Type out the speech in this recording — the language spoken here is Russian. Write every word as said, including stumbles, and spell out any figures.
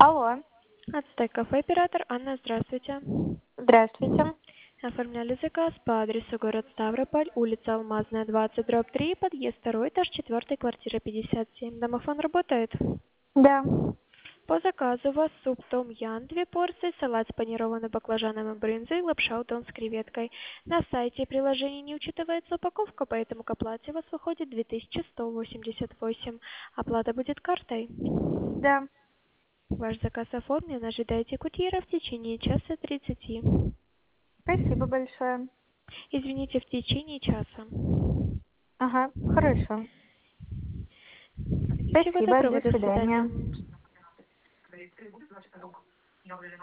Алло, Ацтек кафе оператор Анна, здравствуйте. здравствуйте. Оформляли заказ по адресу город Ставрополь, улица Алмазная, двадцать, дробь три, подъезд второй, этаж четыре, квартира пятьдесят семь. Домофон работает? Да, По заказу у вас суп том ян, две порции, салат с панированным баклажаном и брынзой, лапша удон с креветкой. На сайте приложения не учитывается упаковка, поэтому к оплате у вас выходит две тысячи сто восемьдесят восемь. Оплата будет картой. да. Ваш заказ оформлен, ожидайте курьера в течение часа тридцати. Спасибо большое. Извините, в течение часа. Ага, хорошо. Всего Спасибо, доброго, до до свидания. свидания.